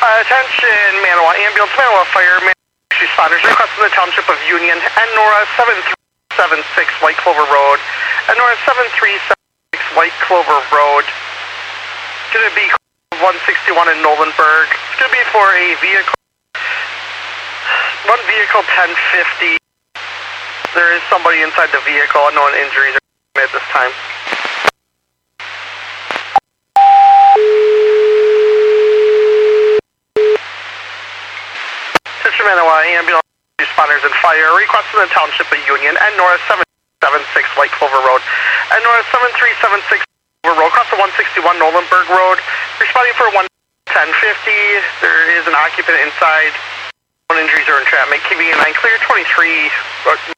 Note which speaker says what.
Speaker 1: Attention, Manawa Ambulance, Manawa Fire, responders requesting the Township of Union and NORA 7376 White Clover Road and NORA 7376 White Clover Road. It's going to be 161 in Nolenburg. It's going to be for a vehicle, one vehicle 1050. There is somebody inside the vehicle. Unknown injuries are at this time. Manawa Ambulance responders and fire requesting the Township of Union and NORA 776 White Clover Road and NORA 7376 Clover Road across the 161 Nolenburg Road. Responding for 1050. There is an occupant inside. Injuries are entrapment. KBA 9 clear 23.